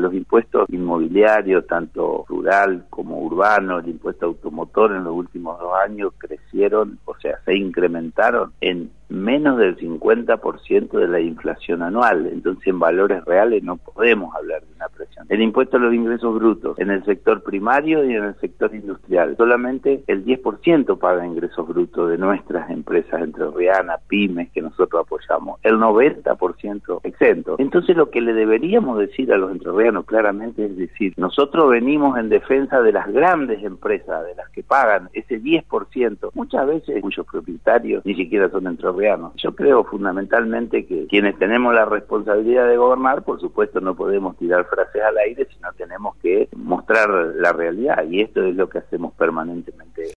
Los impuestos inmobiliarios, tanto rural como urbano, el impuesto automotor en los últimos 2 años crecieron, o sea, se incrementaron en menos del 50% de la inflación anual. Entonces, en valores reales no podemos hablar de una presión. El impuesto a los ingresos brutos en el sector primario y en el sector industrial. Solamente el 10% paga ingresos brutos de nuestras empresas entrerrianas, pymes que nosotros apoyamos. El 90% exento. Entonces, lo que le deberíamos decir a los entrerrianos claramente es decir, nosotros venimos en defensa de las grandes empresas, de las que pagan ese 10%, muchas veces cuyos propietarios ni siquiera son entrerrianos. Yo creo fundamentalmente que quienes tenemos la responsabilidad de gobernar, por supuesto no podemos tirar frases al aire, sino tenemos que mostrar la realidad, y esto es lo que hacemos permanentemente